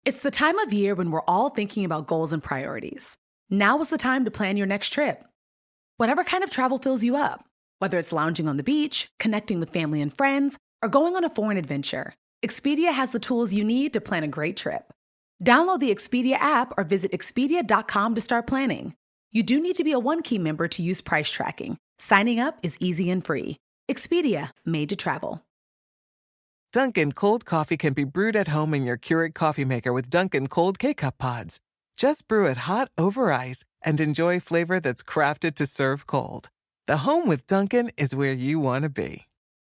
It's the time of year when we're all thinking about goals and priorities. Now is the time to plan your next trip. Whatever kind of travel fills you up, whether it's lounging on the beach, connecting with family and friends, or going on a foreign adventure, Expedia has the tools you need to plan a great trip. Download the Expedia app or visit Expedia.com to start planning. You do need to be a One-Key member to use price tracking. Signing up is easy and free. Expedia, made to travel. Dunkin' cold coffee can be brewed at home in your Keurig coffee maker with Dunkin' cold K-Cup pods. Just brew it hot over ice and enjoy flavor that's crafted to serve cold. The home with Dunkin' is where you want to be.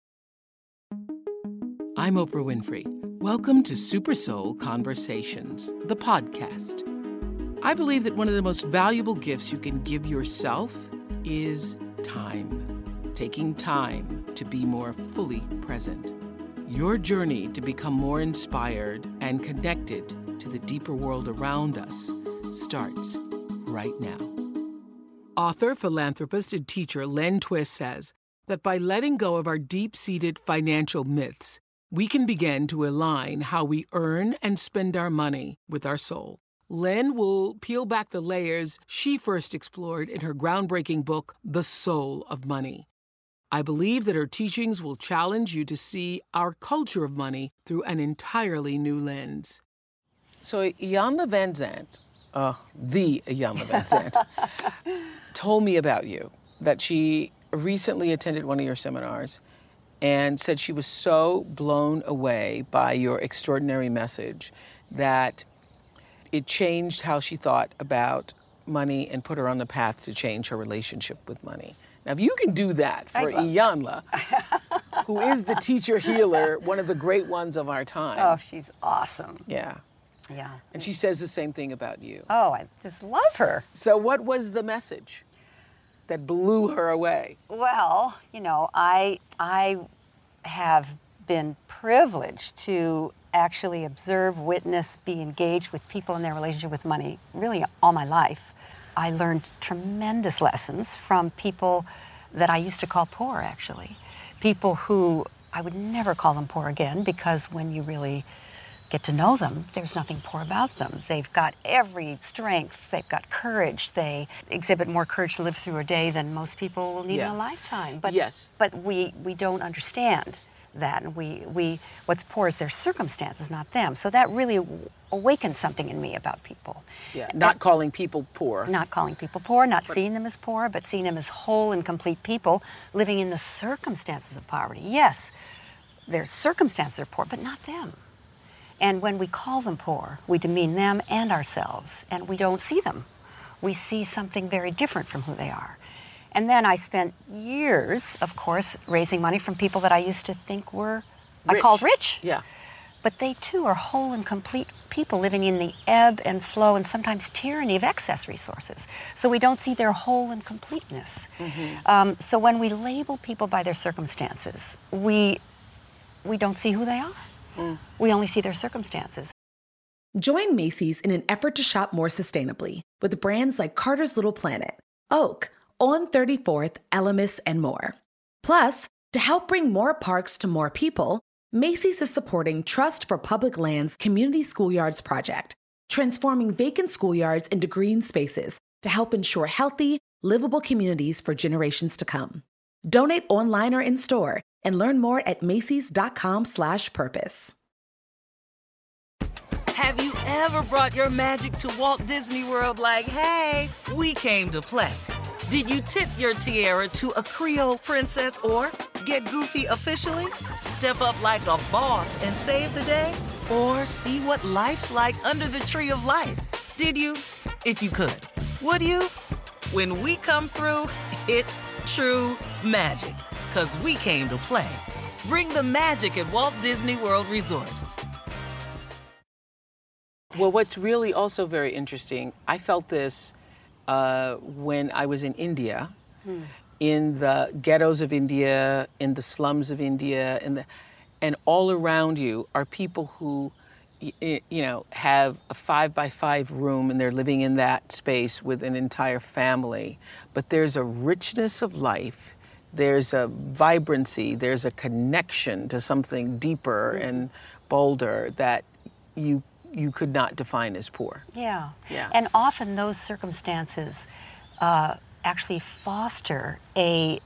I'm Oprah Winfrey. Welcome to Super Soul Conversations, the podcast. I believe that one of the most valuable gifts you can give yourself is time. Taking time to be more fully present. Your journey to become more inspired and connected to the deeper world around us starts right now. Author, philanthropist, and teacher Len Twist says that by letting go of our deep-seated financial myths, we can begin to align how we earn and spend our money with our soul. Len will peel back the layers she first explored in her groundbreaking book, The Soul of Money. I believe that her teachings will challenge you to see our culture of money through an entirely new lens. So Iyanla Vanzant, the Iyanla Vanzant, told me about you, that she recently attended one of your seminars and said she was so blown away by your extraordinary message that it changed how she thought about money and put her on the path to change her relationship with money. Now, if you can do that for Iyanla, who is the teacher healer, one of the great ones of our time. Oh, she's awesome. Yeah. Yeah. And she says the same thing about you. Oh, I just love her. So what was the message that blew her away? Well, you know, I have been privileged to actually observe, witness, be engaged with people in their relationship with money really all my life. I learned tremendous lessons from people that I used to call poor, actually. People who I would never call them poor again, because when you really get to know them, there's nothing poor about them. They've got every strength, they've got courage, they exhibit more courage to live through a day than most people will need in a lifetime. But, but we don't understand that, and we what's poor is their circumstances, not them. So that really awakened something in me about people. Yeah, not calling people poor. Not calling people poor, not seeing them as poor, but seeing them as whole and complete people living in the circumstances of poverty. Yes, their circumstances are poor, but not them. And when we call them poor, we demean them and ourselves, and we don't see them. We see something very different from who they are. And then I spent years, of course, raising money from people that I used to think were, I called rich. Yeah. But they too are whole and complete people living in the ebb and flow and sometimes tyranny of excess resources. So we don't see their whole and completeness. Mm-hmm. So when we label people by their circumstances, we don't see who they are. Mm. We only see their circumstances. Join Macy's in an effort to shop more sustainably with brands like Carter's Little Planet, Oak, On 34th, Elemis, and more. Plus, to help bring more parks to more people, Macy's is supporting Trust for Public Lands Community Schoolyards project, transforming vacant schoolyards into green spaces to help ensure healthy, livable communities for generations to come. Donate online or in-store and learn more at macys.com/purpose. Have you ever brought your magic to Walt Disney World like, hey, we came to play? Did you tip your tiara to a Creole princess or get goofy officially? Step up like a boss and save the day? Or see what life's like under the tree of life? Did you? If you could. Would you? When we come through, it's true magic. 'Cause we came to play. Bring the magic at Walt Disney World Resort. Well, what's really also very interesting, I felt this when I was in India, in the ghettos of India, in the slums of India, and all around you are people who, have a 5x5 room and they're living in that space with an entire family. But there's a richness of life, there's a vibrancy, there's a connection to something deeper and bolder that you you could not define as poor. Yeah. Yeah. And often those circumstances actually foster a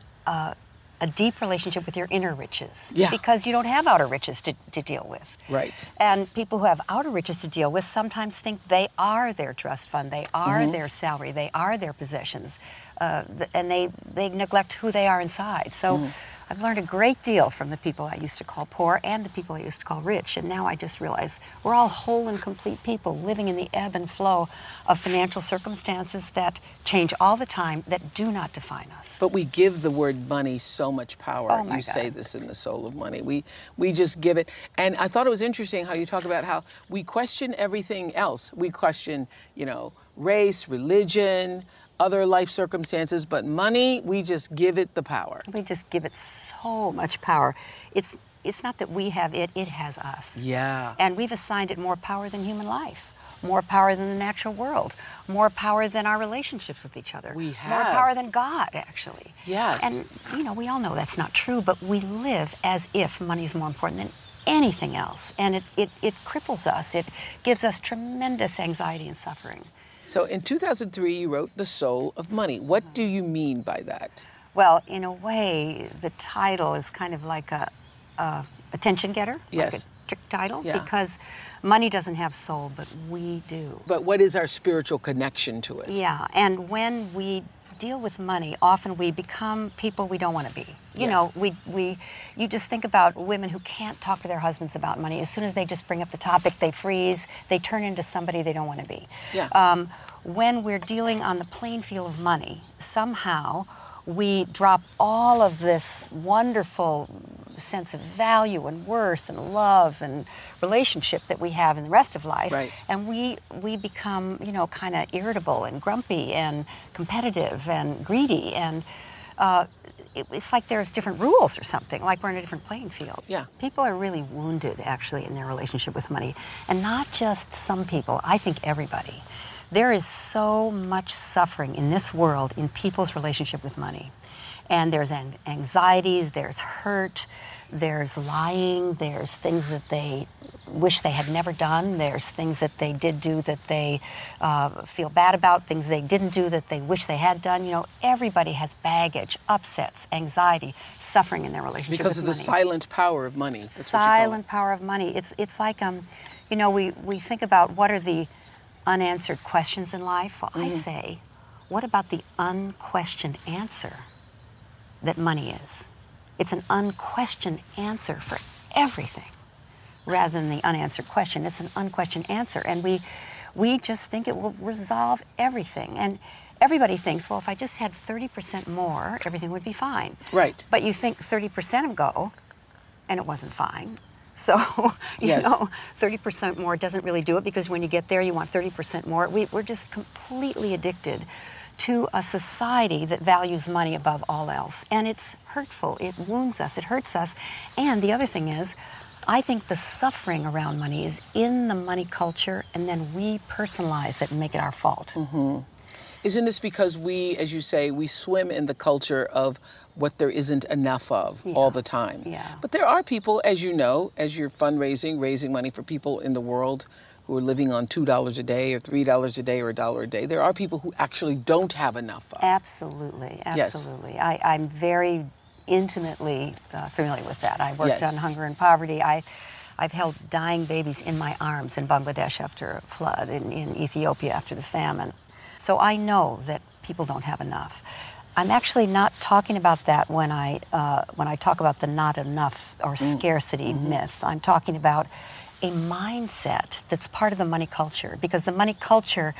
deep relationship with your inner riches. Yeah. Because you don't have outer riches to deal with. Right. And people who have outer riches to deal with sometimes think they are their trust fund, they are their salary, they are their possessions, and they neglect who they are inside. So I've learned a great deal from the people I used to call poor and the people I used to call rich, and now I just realize we're all whole and complete people living in the ebb and flow of financial circumstances that change all the time, that do not define us. But we give the word money so much power. Oh my You say God. this in The Soul of Money. We just give it. And I thought it was interesting how you talk about how we question everything else. We question, race, religion, other life circumstances, but money, we just give it the power. We just give it so much power. It's not that we have it, it has us. Yeah. And we've assigned it more power than human life, more power than the natural world, more power than our relationships with each other. We have. More power than God, actually. Yes. And, we all know that's not true, but we live as if money's more important than anything else. And it cripples us. It gives us tremendous anxiety and suffering. So in 2003, you wrote The Soul of Money. What do you mean by that? Well, in a way, the title is kind of like a attention getter, Yes. like a trick title, Yeah. because money doesn't have soul, but we do. But what is our spiritual connection to it? Yeah, and when we deal with money, often we become people we don't want to be. Yes. You just think about women who can't talk to their husbands about money. As soon as they just bring up the topic, they freeze, they turn into somebody they don't want to be. Yeah. When we're dealing on the playing field of money, somehow we drop all of this wonderful sense of value and worth and love and relationship that we have in the rest of life. Right. And we become, kind of irritable and grumpy and competitive and greedy. And it's like there's different rules or something, like we're in a different playing field. Yeah. People are really wounded, actually, in their relationship with money. And not just some people, I think everybody. There is so much suffering in this world in people's relationship with money. And there's anxieties, there's hurt, there's lying, there's things that they wish they had never done, there's things that they did do that they feel bad about, things they didn't do that they wish they had done. Everybody has baggage, upsets, anxiety, suffering in their relationship Because of with the money. silent power of money. That's Silent power of money. It's like, we think about what are the unanswered questions in life. Well, I say, what about the unquestioned answer that money is? It's an unquestioned answer for everything, rather than the unanswered question. It's an unquestioned answer, and we just think it will resolve everything. And everybody thinks, well, if I just had 30% more, everything would be fine. Right. But you think 30% of go, and it wasn't fine. So, Yes. 30% more doesn't really do it, because when you get there, you want 30% more. We're just completely addicted to a society that values money above all else. And it's hurtful, it wounds us, it hurts us. And the other thing is, I think the suffering around money is in the money culture, and then we personalize it and make it our fault. Isn't this because we, as you say, we swim in the culture of what there isn't enough of all the time? Yeah. But there are people, as you know, as you're fundraising, raising money for people in the world who are living on $2 a day or $3 a day or $1 a day, there are people who actually don't have enough of. Absolutely, absolutely. Yes. I'm very intimately familiar with that. I worked on hunger and poverty. I've held dying babies in my arms in Bangladesh after a flood, in Ethiopia after the famine. So I know that people don't have enough. I'm actually not talking about that when I talk about the not enough or scarcity myth. I'm talking about a mindset that's part of the money culture, because the money culture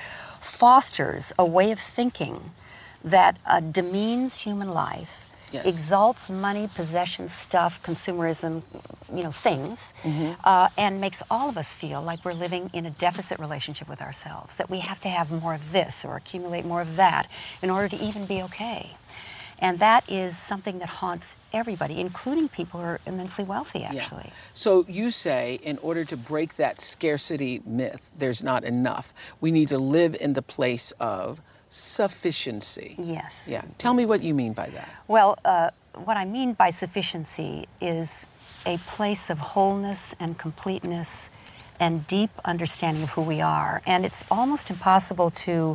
fosters a way of thinking that demeans human life, exalts money, possessions, stuff, consumerism, things, and makes all of us feel like we're living in a deficit relationship with ourselves, that we have to have more of this or accumulate more of that in order to even be okay. And that is something that haunts everybody, including people who are immensely wealthy, actually. Yeah. So you say, in order to break that scarcity myth, there's not enough, we need to live in the place of sufficiency. Yes. Yeah. Tell me what you mean by that. Well, what I mean by sufficiency is a place of wholeness and completeness and deep understanding of who we are. And it's almost impossible to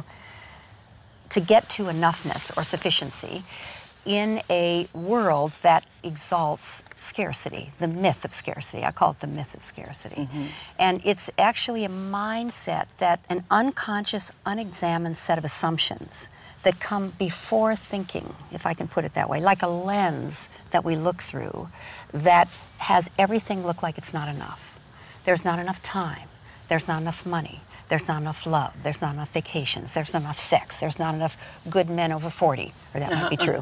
get to enoughness or sufficiency in a world that exalts scarcity, the myth of scarcity. I call it the myth of scarcity. And it's actually a mindset that an unconscious, unexamined set of assumptions that come before thinking, if I can put it that way, like a lens that we look through that has everything look like it's not enough. There's not enough time. There's not enough money. There's not enough love. There's not enough vacations. There's not enough sex. There's not enough good men over 40, or that might be true.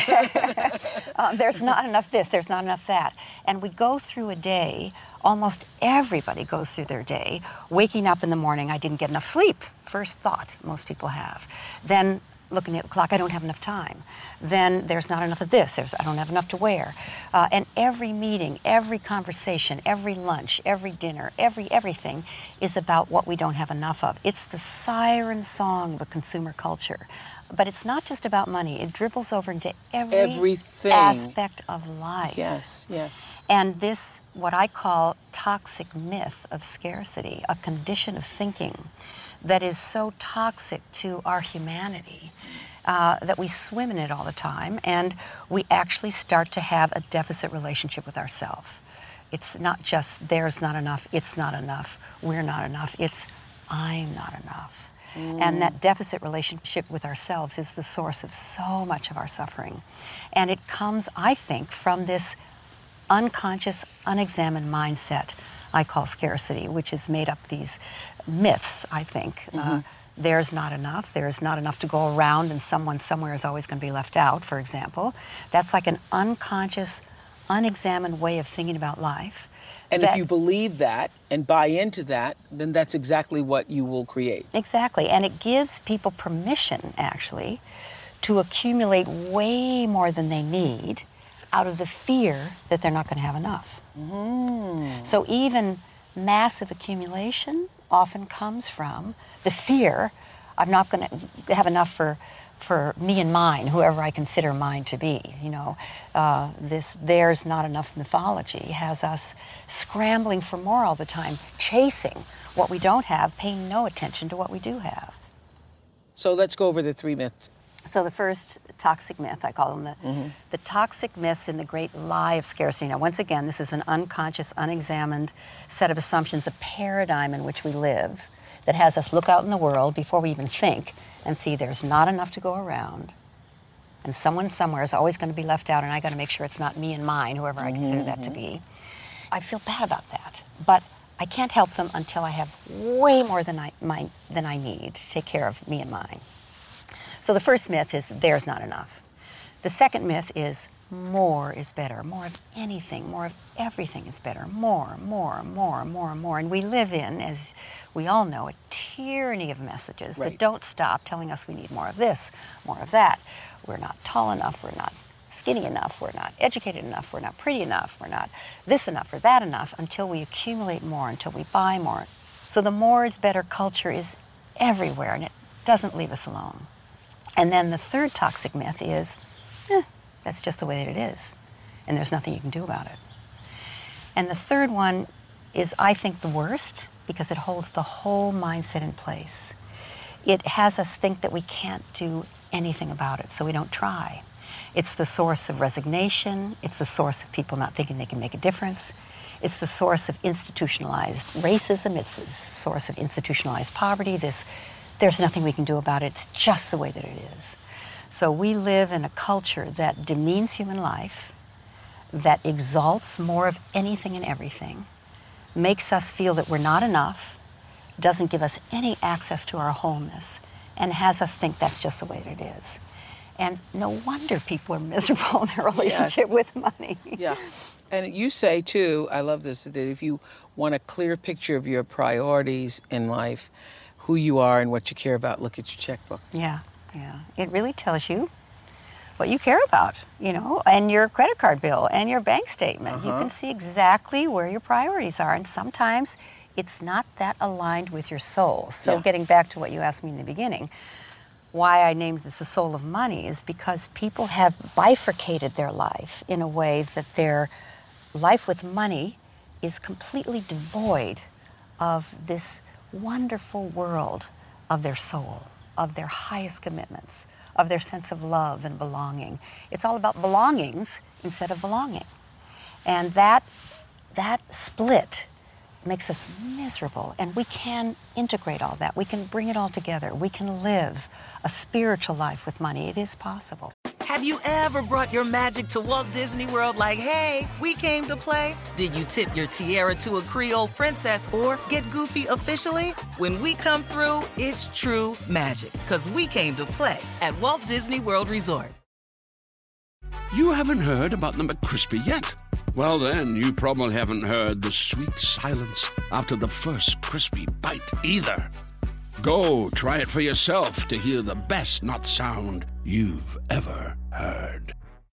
There's not enough this. There's not enough that. And we go through a day, almost everybody goes through their day, waking up in the morning, I didn't get enough sleep. First thought most people have. Then looking at the clock, I don't have enough time. Then there's not enough of this, I don't have enough to wear. And every meeting, every conversation, every lunch, every dinner, everything is about what we don't have enough of. It's the siren song of a consumer culture. But it's not just about money. It dribbles over into everything aspect of life. Yes, yes. And this, what I call toxic myth of scarcity, a condition of thinking that is so toxic to our humanity that we swim in it all the time, and we actually start to have a deficit relationship with ourselves. It's not just there's not enough, it's not enough, we're not enough, it's I'm not enough. And that deficit relationship with ourselves is the source of so much of our suffering. And it comes, I think, from this unconscious, unexamined mindset I call scarcity, which has made up these myths, I think. There's not enough to go around, and someone somewhere is always going to be left out, for example. That's like an unconscious, unexamined way of thinking about life. And if you believe that and buy into that, then that's exactly what you will create. Exactly, and it gives people permission, actually, to accumulate way more than they need out of the fear that they're not going to have enough. So even massive accumulation often comes from the fear I'm not going to have enough for me and mine, whoever I consider mine to be. You know, this there's not enough mythology has us scrambling for more all the time, chasing what we don't have, paying no attention to what we do have. So let's go over the 3 myths. So the first toxic myth, I call them the toxic myths in the great lie of scarcity. Now, once again, this is an unconscious, unexamined set of assumptions, a paradigm in which we live that has us look out in the world before we even think and see there's not enough to go around. And someone somewhere is always going to be left out, and I got to make sure it's not me and mine, whoever I consider that to be. I feel bad about that, but I can't help them until I have way more than I need to take care of me and mine. So the first myth is there's not enough. The second myth is more is better. More of anything, more of everything is better. More. And we live in, as we all know, a tyranny of messages that don't stop telling us we need more of this, more of that. We're not tall enough, we're not skinny enough, we're not educated enough, we're not pretty enough, we're not this enough or that enough, until we accumulate more, until we buy more. So the more is better culture is everywhere, and it doesn't leave us alone. And then the third toxic myth is, that's just the way that it is, and there's nothing you can do about it. And the third one is, I think, the worst, because it holds the whole mindset in place. It has us think that we can't do anything about it, so we don't try. It's the source of resignation. It's the source of people not thinking they can make a difference. It's the source of institutionalized racism. It's the source of institutionalized poverty. There's nothing we can do about it. It's just the way that it is. So we live in a culture that demeans human life, that exalts more of anything and everything, makes us feel that we're not enough, doesn't give us any access to our wholeness, and has us think that's just the way that it is. And no wonder people are miserable in their relationship with money. Yeah. And you say, too, I love this, that if you want a clear picture of your priorities in life, who you are and what you care about, look at your checkbook. Yeah. It really tells you what you care about, you know, and your credit card bill and your bank statement. You can see exactly where your priorities are, and sometimes it's not that aligned with your soul. So getting back to what you asked me in the beginning, why I named this the soul of money is because people have bifurcated their life in a way that their life with money is completely devoid of this wonderful world of their soul, of their highest commitments, of their sense of love and belonging. It's all about belongings instead of belonging. And that split makes us miserable, and we can integrate all that. We can bring it all together. We can live a spiritual life with money. It is possible. Have you ever brought your magic to Walt Disney World like, hey, we came to play? Did you tip your tiara to a Creole princess or get goofy officially? When we come through, it's true magic, because we came to play at Walt Disney World Resort. You haven't heard about the McCrispy yet? Well, then, you probably haven't heard the sweet silence after the first crispy bite either. Go try it for yourself to hear the best nut sound you've ever heard.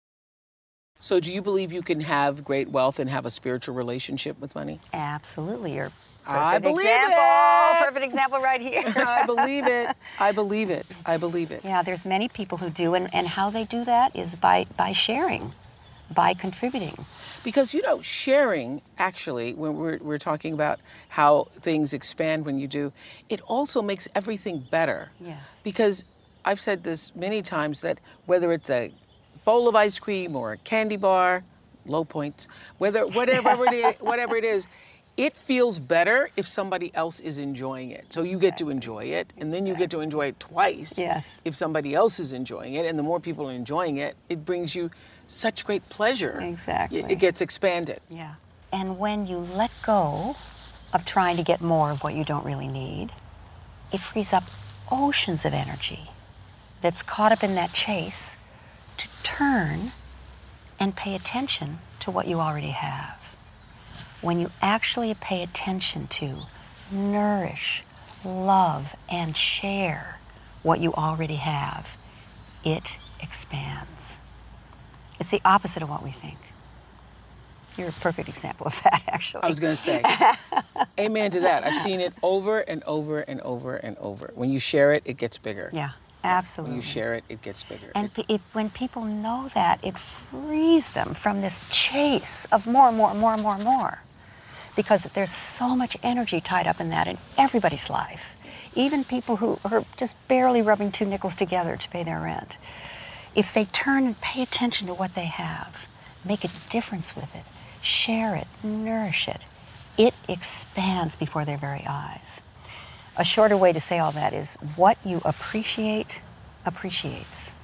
So do you believe you can have great wealth and have a spiritual relationship with money? Absolutely. You're I perfect believe example. it. Perfect example right here. I believe it. I believe it. I believe it. Yeah, there's many people who do, and how they do that is by sharing, by contributing. Because, you know, sharing, actually, when we're talking about how things expand when you do, it also makes everything better. Yes. Because I've said this many times that whether it's a bowl of ice cream or a candy bar, low points, whatever it is, it feels better if somebody else is enjoying it. So you get to enjoy it, and then you get to enjoy it twice. Yes. If somebody else is enjoying it, and the more people are enjoying it, it brings you such great pleasure. Exactly. It gets expanded. Yeah. And when you let go of trying to get more of what you don't really need, it frees up oceans of energy that's caught up in that chase to turn and pay attention to what you already have. When you actually pay attention to, nourish, love, and share what you already have, it expands. It's the opposite of what we think. You're a perfect example of that, actually. I was going to say, amen to that. I've seen it over and over and over and over. When you share it, it gets bigger. Yeah, absolutely. When you share it, it gets bigger. And when people know that, it frees them from this chase of more and more and more and more and more. Because there's so much energy tied up in that in everybody's life. Even people who are just barely rubbing two nickels together to pay their rent. If they turn and pay attention to what they have, make a difference with it, share it, nourish it, it expands before their very eyes. A shorter way to say all that is what you appreciate appreciates.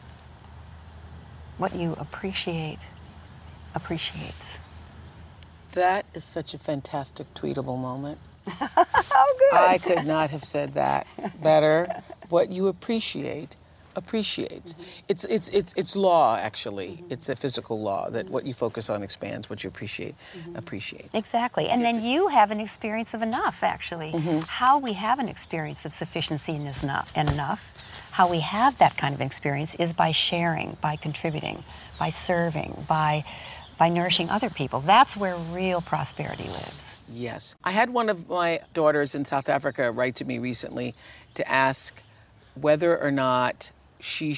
What you appreciate appreciates. That is such a fantastic tweetable moment. Oh, good. I could not have said that better. What you appreciate appreciates. Mm-hmm. It's law, actually. Mm-hmm. It's a physical law that what you focus on expands, what you appreciate appreciates. Exactly. And then you have an experience of enough, actually. Mm-hmm. How we have an experience of sufficiency and enough, how we have that kind of experience is by sharing, by contributing, by serving, by nourishing other people. That's where real prosperity lives. Yes. I had one of my daughters in South Africa write to me recently to ask whether or not she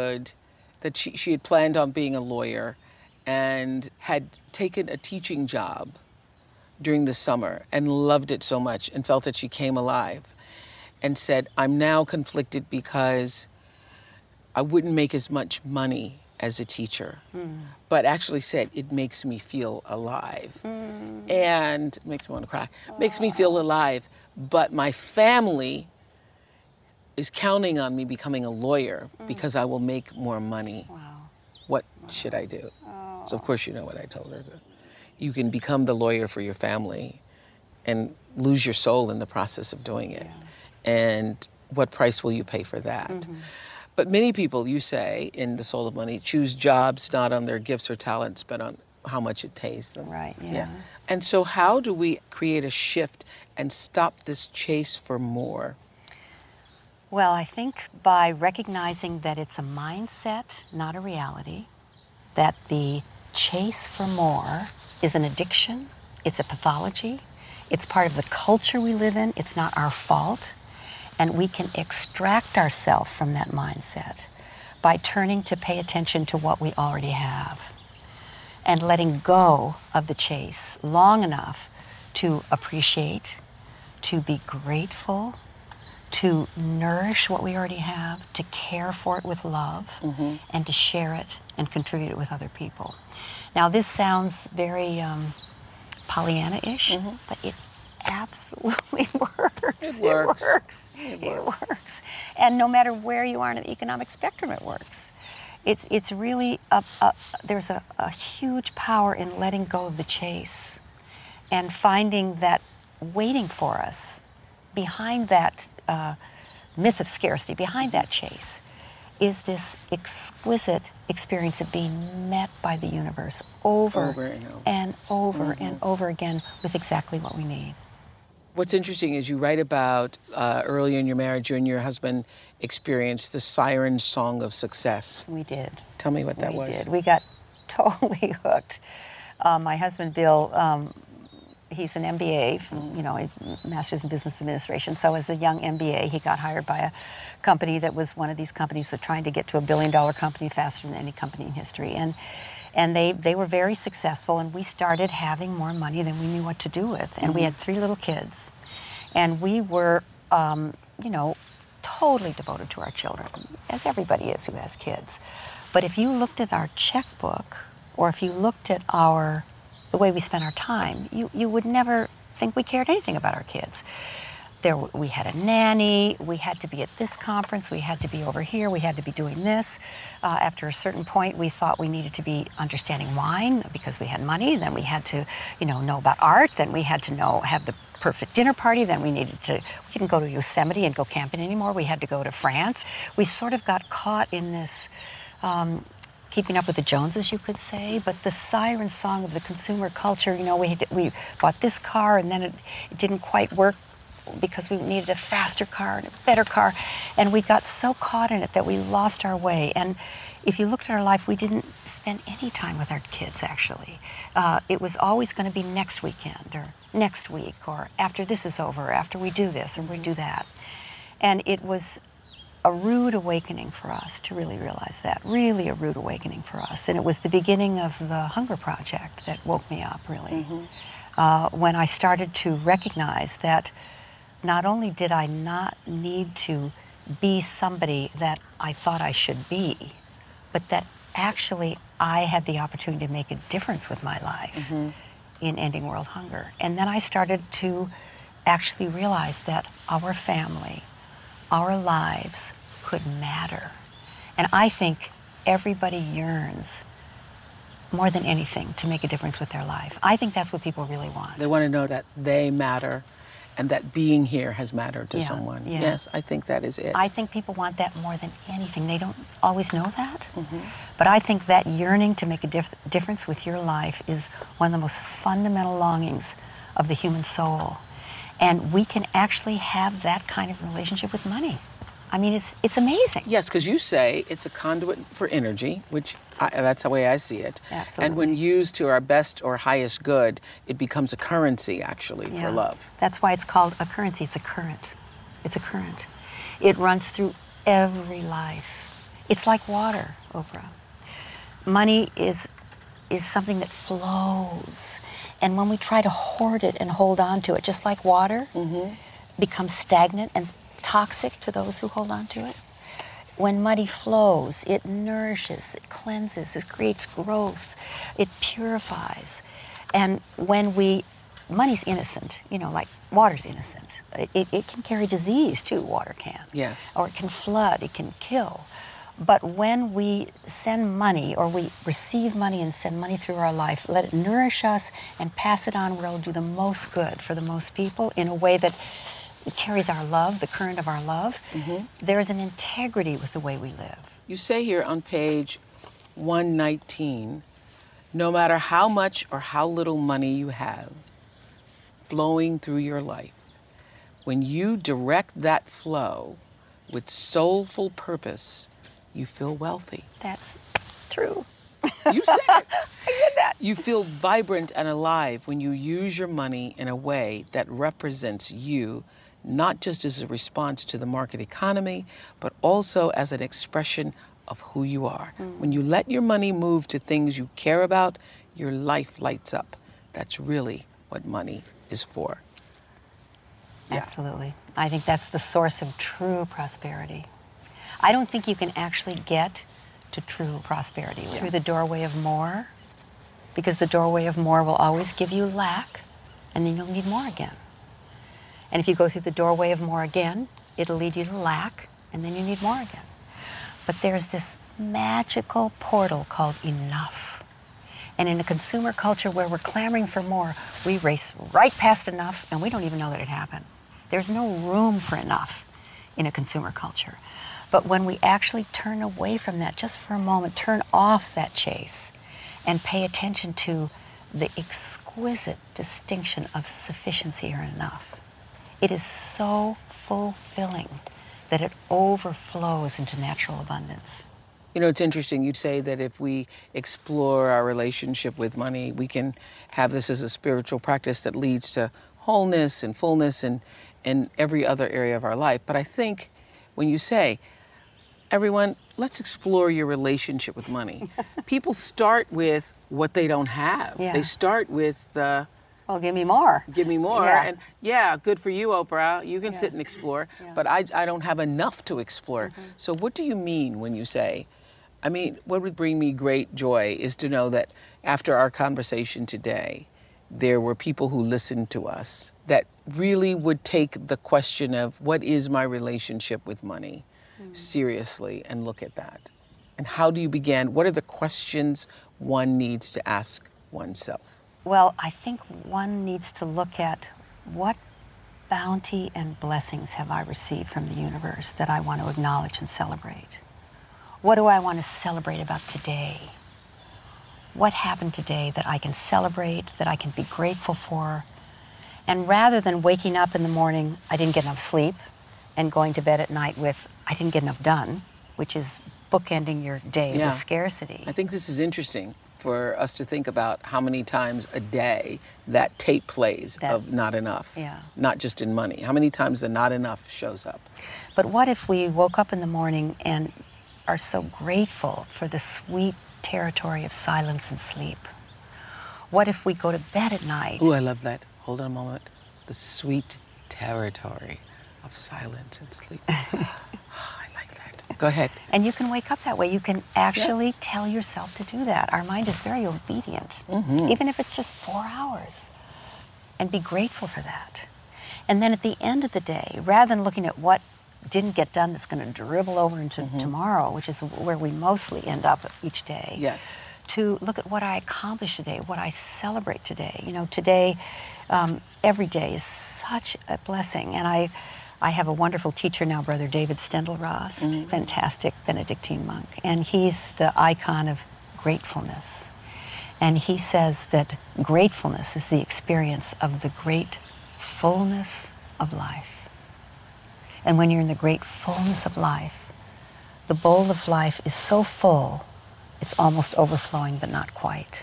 had planned on being a lawyer and had taken a teaching job during the summer and loved it so much and felt that she came alive and said, I'm now conflicted because I wouldn't make as much money as a teacher, but actually said it makes me feel alive. And it makes me want to cry. Makes me feel alive, but my family is counting on me becoming a lawyer because I will make more money. Wow. What should I do? So of course you know what I told her. You can become the lawyer for your family and lose your soul in the process of doing it. Yeah. And what price will you pay for that? But many people, you say, in The Soul of Money, choose jobs not on their gifts or talents, but on how much it pays them. Right, yeah. And so how do we create a shift and stop this chase for more? Well, I think by recognizing that it's a mindset, not a reality, that the chase for more is an addiction, it's a pathology, it's part of the culture we live in, it's not our fault. And we can extract ourselves from that mindset by turning to pay attention to what we already have and letting go of the chase long enough to appreciate, to be grateful, to nourish what we already have, to care for it with love, and to share it and contribute it with other people. Now, this sounds very Pollyanna-ish, but it absolutely works. It works. It works. And no matter where you are in the economic spectrum, it works. It's really, there's a huge power in letting go of the chase and finding that waiting for us behind that myth of scarcity, behind that chase, is this exquisite experience of being met by the universe over and over again with exactly what we need. What's interesting is you write about early in your marriage, you and your husband experienced the siren song of success. We did. Tell me what that was. We did. We got totally hooked. My husband, Bill, he's an MBA, a Master's in Business Administration. So as a young MBA, he got hired by a company that was one of these companies that trying to get to $1 billion company faster than any company in history. And they were very successful, and we started having more money than we knew what to do with. And we had 3 little kids. And we were, totally devoted to our children, as everybody is who has kids. But if you looked at our checkbook, or if you looked at the way we spent our time, you would never think we cared anything about our kids. We had a nanny, we had to be at this conference, we had to be over here, we had to be doing this. After a certain point, we thought we needed to be understanding wine because we had money. Then we had to, know about art. Then we had to have the perfect dinner party. Then we didn't go to Yosemite and go camping anymore. We had to go to France. We sort of got caught in this keeping up with the Joneses, you could say, but the siren song of the consumer culture, we bought this car and then it didn't quite work because we needed a faster car and a better car, and we got so caught in it that we lost our way. And if you looked at our life, we didn't spend any time with our kids, actually. It was always going to be next weekend or next week or after this is over, or after we do this or we do that. And it was a rude awakening for us to really realize that, really a rude awakening for us. And it was the beginning of the Hunger Project that woke me up, really, when I started to recognize that not only did I not need to be somebody that I thought I should be, but that actually I had the opportunity to make a difference with my life in ending world hunger. And then I started to actually realize that our family, our lives could matter. And I think everybody yearns more than anything to make a difference with their life. I think that's what people really want. They want to know that they matter and that being here has mattered to someone. Yeah. Yes, I think that is it. I think people want that more than anything. They don't always know that, but I think that yearning to make a difference with your life is one of the most fundamental longings of the human soul. And we can actually have that kind of relationship with money. I mean, it's amazing. Yes, because you say it's a conduit for energy, which that's the way I see it. Absolutely. And when used to our best or highest good, it becomes a currency, actually, for love. That's why it's called a currency. It's a current. It's a current. It runs through every life. It's like water, Oprah. Money is something that flows. And when we try to hoard it and hold on to it, just like water, becomes stagnant and toxic to those who hold on to it. When money flows, it nourishes, it cleanses, it creates growth, it purifies. And when money's innocent, like water's innocent. It can carry disease too, water can. Yes. Or it can flood, it can kill. But when we send money, or we receive money and send money through our life, let it nourish us and pass it on where it'll do the most good for the most people in a way that it carries our love, the current of our love. There's an integrity with the way we live. You say here on page 119, no matter how much or how little money you have flowing through your life, when you direct that flow with soulful purpose, you feel wealthy. That's true. You said it. I did that. You feel vibrant and alive when you use your money in a way that represents you, not just as a response to the market economy, but also as an expression of who you are. When you let your money move to things you care about, your life lights up. That's really what money is for. Absolutely. I think that's the source of true prosperity. I don't think you can actually get to true prosperity through the doorway of more, because the doorway of more will always give you lack, and then you'll need more again. And if you go through the doorway of more again, it'll lead you to lack, and then you need more again. But there's this magical portal called enough. And in a consumer culture where we're clamoring for more, we race right past enough, and we don't even know that it happened. There's no room for enough in a consumer culture. But when we actually turn away from that just for a moment, turn off that chase, and pay attention to the exquisite distinction of sufficiency or enough, it is so fulfilling that it overflows into natural abundance. You know, it's interesting. You'd say that if we explore our relationship with money, we can have this as a spiritual practice that leads to wholeness and fullness in every other area of our life. But I think when you say, everyone, let's explore your relationship with money, people start with what they don't have. Yeah. They start with the, Well, give me more. give me more. Yeah. And yeah, good for you, Oprah. You can sit and explore. But I don't have enough to explore. So what do you mean when you say, I mean, what would bring me great joy is to know that after our conversation today, there were people who listened to us that really would take the question of what is my relationship with money seriously and look at that. And how do you begin? What are the questions one needs to ask oneself? Well, I think one needs to look at what bounty and blessings have I received from the universe that I want to acknowledge and celebrate. What do I want to celebrate about today? What happened today that I can celebrate, that I can be grateful for? And rather than waking up in the morning, I didn't get enough sleep, and going to bed at night with, I didn't get enough done, which is bookending your day with scarcity. I think this is interesting for us to think about how many times a day that tape plays of not enough. Yeah. Not just in money. How many times the not enough shows up? But what if we woke up in the morning and are so grateful for the sweet territory of silence and sleep? What if we go to bed at night? Ooh, I love that. Hold on a moment. The sweet territory of silence and sleep. I like that. Go ahead. And you can wake up that way. You can actually tell yourself to do that. Our mind is very obedient, even if it's just 4 hours. And be grateful for that. And then at the end of the day, rather than looking at what didn't get done that's going to dribble over into tomorrow, which is where we mostly end up each day. Yes. To look at what I accomplished today, what I celebrate today. You know, today, every day is such a blessing. And I have a wonderful teacher now, Brother David Stendel-Rast, fantastic Benedictine monk. And he's the icon of gratefulness. And he says that gratefulness is the experience of the great fullness of life. And when you're in the great fullness of life, the bowl of life is so full, it's almost overflowing, but not quite.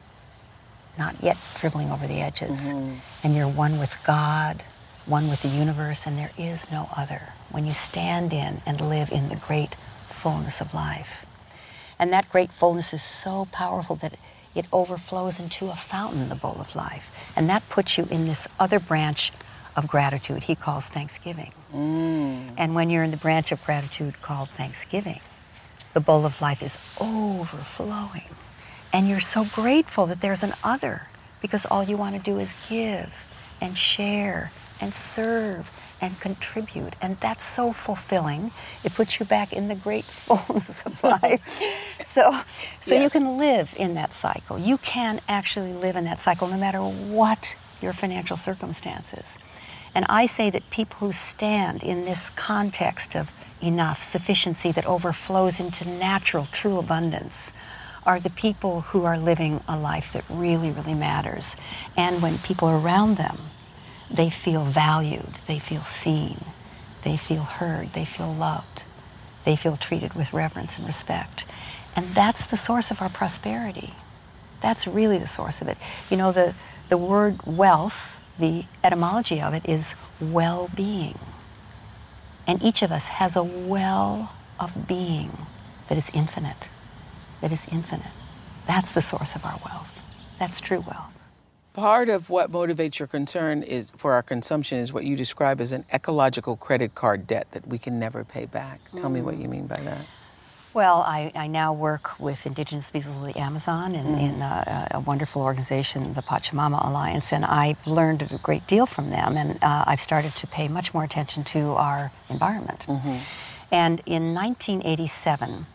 Not yet dribbling over the edges. And you're one with God, one with the universe, and there is no other. When you stand in and live in the great fullness of life. And that great fullness is so powerful that it overflows into a fountain, the bowl of life. And that puts you in this other branch of gratitude he calls Thanksgiving. And when you're in the branch of gratitude called Thanksgiving, the bowl of life is overflowing. And you're so grateful that there's an other, because all you want to do is give and share and serve and contribute. And that's so fulfilling. It puts you back in the great fullness of life. So you can live in that cycle. You can actually live in that cycle no matter what your financial circumstances. And I say that people who stand in this context of enough, sufficiency that overflows into natural, true abundance, are the people who are living a life that really, really matters. And when people are around them, they feel valued, they feel seen, they feel heard, they feel loved, they feel treated with reverence and respect. And that's the source of our prosperity. That's really the source of it. You know, the word wealth, the etymology of it is well-being. And each of us has a well of being that is infinite, that is infinite. That's the source of our wealth. That's true wealth. Part of what motivates your concern is for our consumption is what you describe as an ecological credit card debt that we can never pay back. Tell me what you mean by that. Well, I now work with indigenous peoples of the Amazon in a wonderful organization, the Pachamama Alliance, and I've learned a great deal from them, and I've started to pay much more attention to our environment. And in 1987,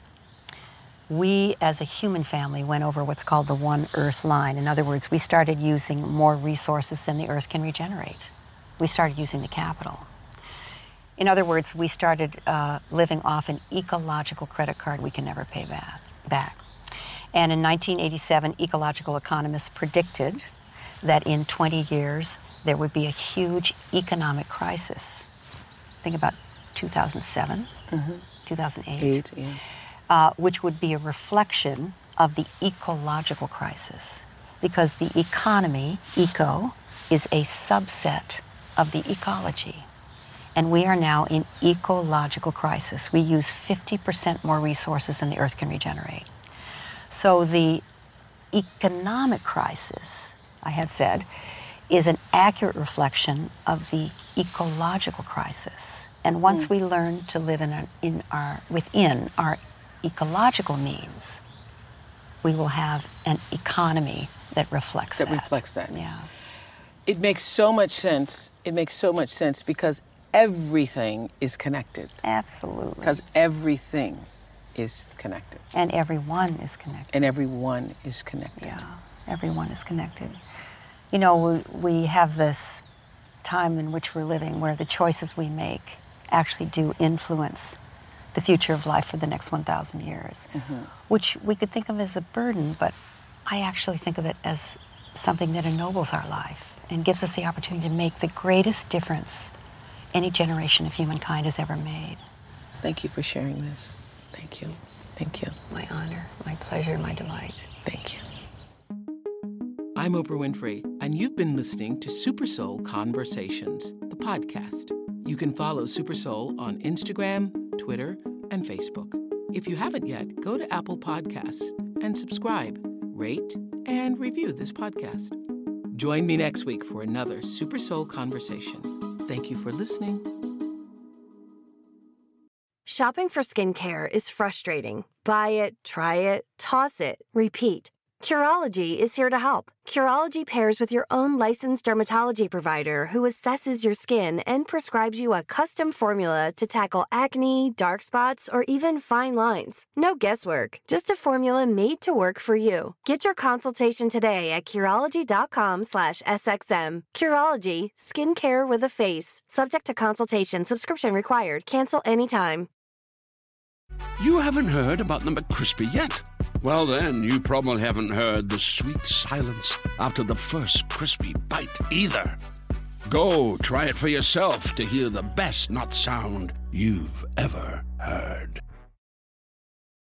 we as a human family went over what's called the One Earth line. In other words, we started using more resources than the Earth can regenerate. We started using the capital. In other words, we started living off an ecological credit card we can never pay back. And in 1987, ecological economists predicted that in 20 years, there would be a huge economic crisis. Think about 2007, 2008. Which would be a reflection of the ecological crisis, because the economy, eco, is a subset of the ecology. And we are now in ecological crisis. We use 50% more resources than the Earth can regenerate. So the economic crisis, I have said, is an accurate reflection of the ecological crisis. And once we learn to live within our ecological means, we will have an economy that reflects that. That reflects that. Yeah. It makes so much sense. It makes so much sense because everything is connected. Absolutely. Because everything is connected. And everyone is connected. And everyone is connected. Yeah, everyone is connected. You know, we have this time in which we're living where the choices we make actually do influence the future of life for the next 1,000 years, which we could think of as a burden, but I actually think of it as something that ennobles our life and gives us the opportunity to make the greatest difference any generation of humankind has ever made. Thank you for sharing this. Thank you. Thank you. My honor, my pleasure, my delight. Thank you. I'm Oprah Winfrey, and you've been listening to Super Soul Conversations, the podcast. You can follow Super Soul on Instagram, Twitter, and Facebook. If you haven't yet, go to Apple Podcasts and subscribe, rate, and review this podcast. Join me next week for another Super Soul Conversation. Thank you for listening. Shopping for skincare is frustrating. Buy it, try it, toss it, repeat. Curology is here to help. Curology pairs with your own licensed dermatology provider who assesses your skin and prescribes you a custom formula to tackle acne, dark spots, or even fine lines. No guesswork, just a formula made to work for you. Get your consultation today at Curology.com/SXM. Curology, skincare with a face. Subject to consultation, subscription required. Cancel anytime. You haven't heard about the McCrispy yet? Well, then, you probably haven't heard the sweet silence after the first crispy bite either. Go try it for yourself to hear the best nut sound you've ever heard.